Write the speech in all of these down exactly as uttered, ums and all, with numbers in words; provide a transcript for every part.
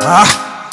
Ah.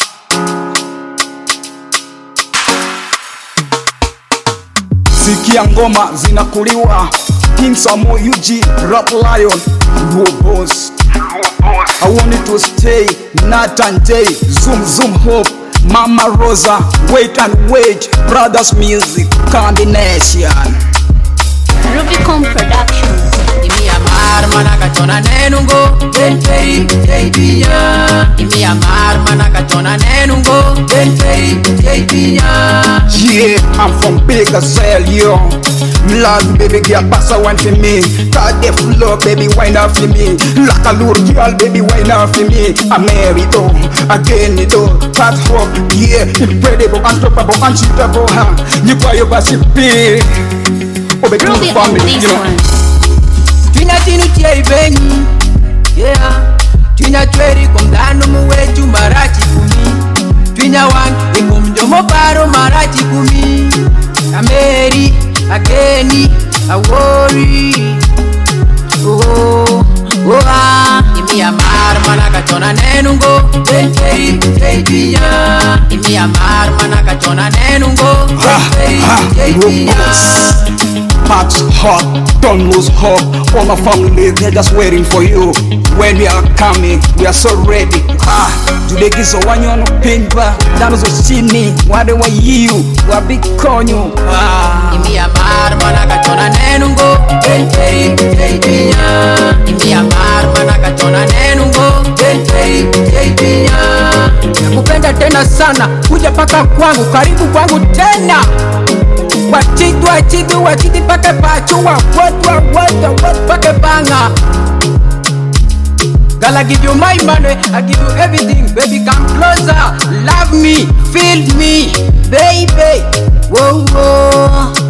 Sikia ngoma zinakuliwa, King Samo, U G, Rap Lion, Luo Boss. I want it to stay, Nat and Jay, Zoom Zoom Hope, Mama Rosa, Wait and Wait, Brothers Music Combination, Rubicon Production. Imi amar manaka chona nenungo Dentei jaibiya. Imi amar manaka chona nenungo Dentei jaibiya. Yeah, I'm from Big Gazelle, yo. Love baby girl, pass a one for me. Got the flow, baby, wine up for me. Like a lure girl, baby, wine up for me. I'm married, oh, again, it oh. Cat hope, yeah, incredible, unstoppable, uncheatable, huh? You got your best pay. Oh, baby, Ruby for on me, this you know. one. Twina tinu tia ibeni. Yeah. Twina tweri kumdano muwetu marachi kumi. Twina wang ikumjomo paro marachi kumi. Kameri, ageni, awori. Oh, oh ah. Imi amar manaka chona nenungo Dentei jaibiya. Imi amar manaka chona nenungo Dentei jaibiya. Max hot, don't lose hope. All my family, they're just waiting for you. When we are coming, we are so ready. Ah, today is a one you no pain ba. Dano so chini, wade wa you, wa bikonyo. Ah, Imi amar manaka chona nenungo Dentei jaibiya. Imi amar manaka chona nenungo Dentei jaibiya. Nakupenda tena sana, kuja paka kwangu, karibu kwangu tena. Wachidu wachidu wachidi pake pachu wa what wa what wa what pake banga. Girl, I give you my money, I give you everything. Baby, come closer, love me, feel me, baby. Whoa, whoa.